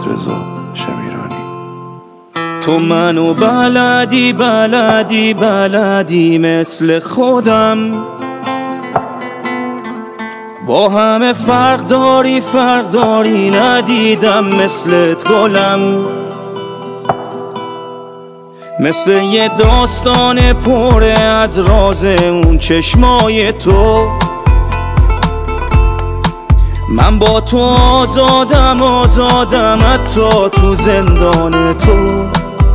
رضا شمیرانی. تو منو بلدی مثل خودم، با همه فرق داری ندیدم مثلت گلم. مثل یه داستان پره از راز اون چشمای تو، من با تو آزادم حتی تو زندان تو.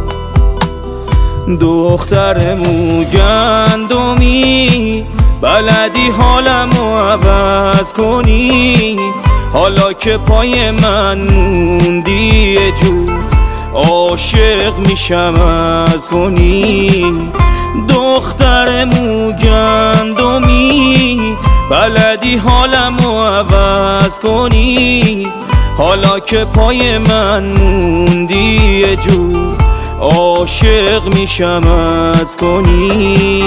دختر موگندمی بلدی حالمو عوض کنی، حالا که پای من موندی یه جور عاشق میشم از کنی. دختر موگندمی بلدی حالمو عوض کنی، حالا که پای من موندی یه جور عاشق میشم از کنی.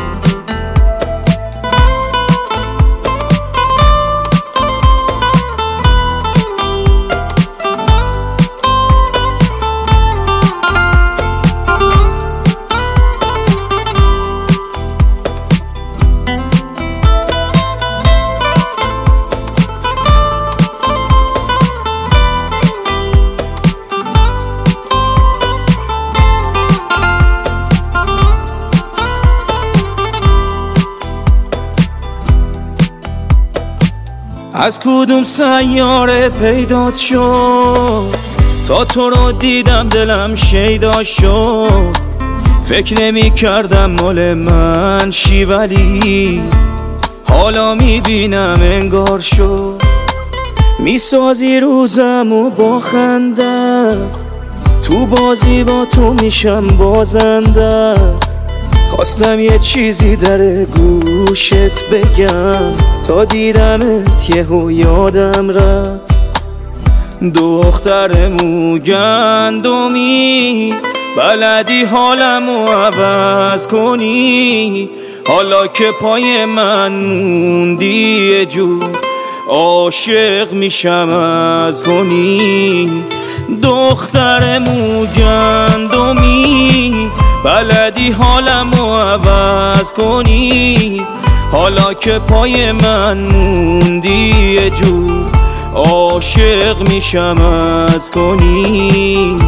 از کدوم سیاره پیدات شد، تا تو رو دیدم دلم شیدا شد. فکر نمی کردم مال من شی، ولی حالا میبینم انگار شد. میسازی روزمو با خندت، تو بازی با تو میشم بازندت. خواستم یه چیزی در گوشت بگم، تا دیدمت یهو یادم رفت. دختر موگندمی بلدی حالمو عوض کنی، حالا که پای من موندی یه جور عاشق میشم از کنی. دختر موگندمی بلدی حالمو عوض کنی، حالا که پای من موندی یه جور عاشق میشم از کنی.